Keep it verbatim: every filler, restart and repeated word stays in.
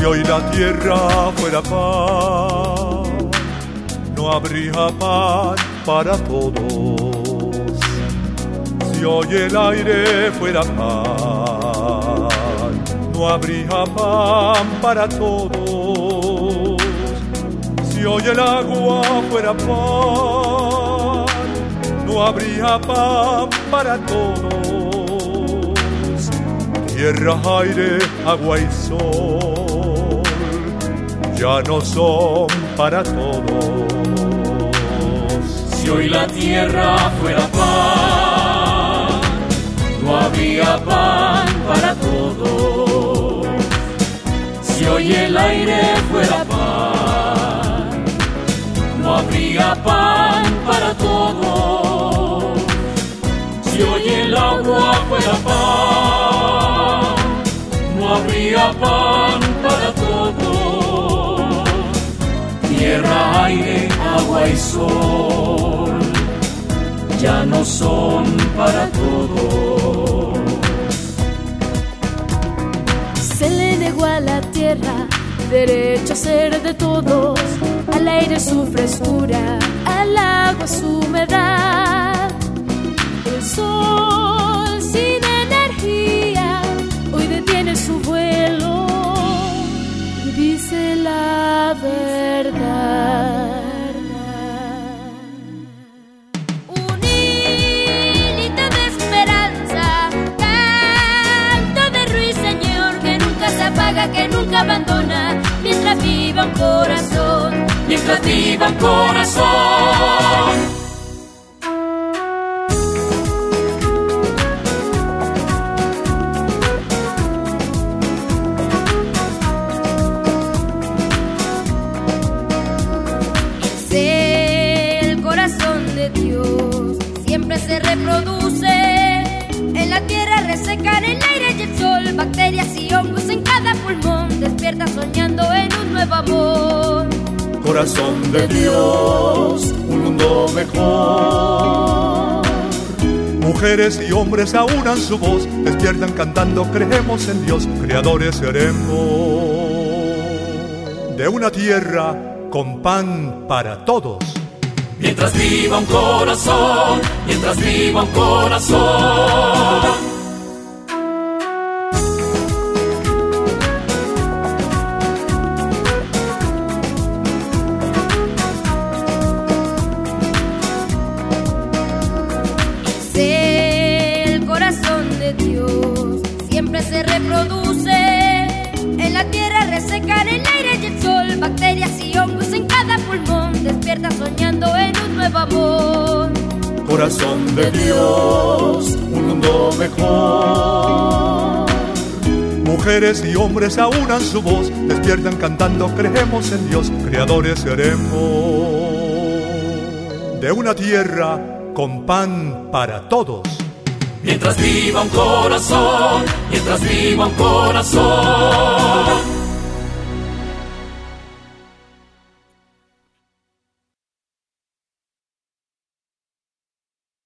hoy la tierra fuera pan, no habría pan para todos. Si hoy el aire fuera pan, no habría pan para todos. Si hoy el agua fuera pan, no habría pan para todos. Tierra, aire, agua y sol ya no son para todos. Si hoy la tierra fuera pan, no habría pan para todos. Si hoy el aire fuera pan, no habría pan para todos. Si hoy el agua fuera pan, no habría pan para todos. Tierra, aire, agua y sol ya no son para todos. Se le negó a la tierra derecho a ser de todos, al aire su frescura, al agua su humedad. El sol sin energía hoy detiene su vuelo y dice la verdad. Un hilito de esperanza, canto de ruiseñor que nunca se apaga, que nunca abandona, mientras viva un corazón, mientras viva un corazón. El corazón de Dios siempre se reproduce en la tierra reseca, en el aire y el sol, bacterias y hongos en cada pulmón, despierta soñando en un nuevo amor. Corazón de Dios, un mundo mejor. Mujeres y hombres aunan su voz, despiertan cantando, creemos en Dios, creadores seremos de una tierra con pan para todos. Mientras viva un corazón, mientras viva un corazón. El corazón de Dios siempre se reproduce en la tierra reseca, en el aire y el sol, bacterias y hongos en cada pulmón, despierta soñando en un nuevo amor. Corazón de Dios, un mundo mejor. Mujeres y hombres aunan su voz, despiertan cantando, creemos en Dios, creadores seremos de una tierra con pan para todos. Mientras viva un corazón, mientras viva un corazón.